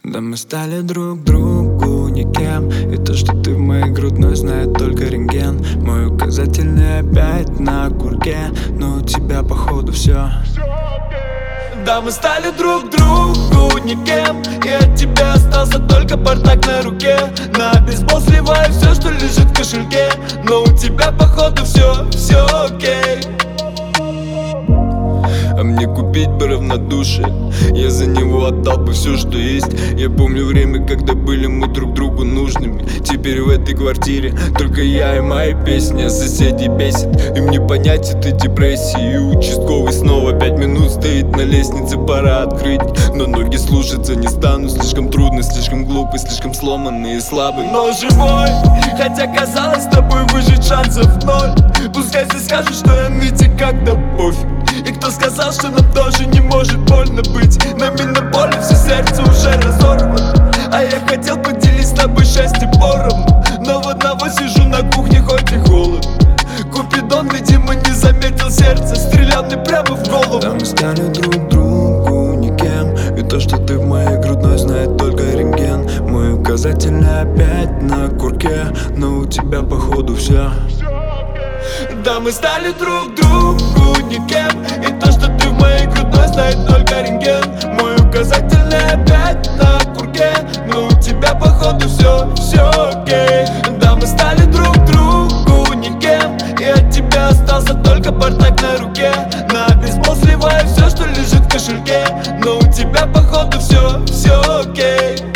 Да мы стали друг другу никем, и то, что ты в моей грудной, знает только рентген. Мой указательный опять на курке, но у тебя походу все. Да мы стали друг другу никем, и от тебя остался только бардак на руке. На бейсбол сливаю все, что лежит в кошельке, но у тебя походу все окей. А мне купить бы равнодушие, я за него отдал бы все, что есть. Я помню время, когда были мы друг другу нужными. Теперь в этой квартире только я и мои песни, а соседи бесит. Им не понять этой депрессии. И участковый снова 5 минут стоит на лестнице, пора открыть. Но ноги слушаться не стану, слишком трудно, слишком глупый, слишком сломанный и слабый, но живой. Хотя казалось, с тобой выжить шансов ноль. Пускай все скажут, что я нытик, когда пофиг. И кто сказал, что нам тоже не может больно быть? Нам именно больно, все сердце уже разорвано. А я хотел поделить с тобой счастье поровну, но вот одного сижу на кухне, хоть и холодно. Купидон, видимо, не заметил сердце, стрелял мне прямо в голову. Да мы стали друг другу никем, и то, что ты в моей грудной, знает только рентген. Мой указательный опять на курке, но у тебя походу все. Да мы стали друг другу никем, и то, что ты в моей грудной, знает только рентген. Мой указательный опять на курке, но у тебя походу все окей. Да мы стали друг другу никем, и от тебя остался только бардак на руке. На бейсбол сливаю все, что лежит в кошельке, но у тебя походу все окей.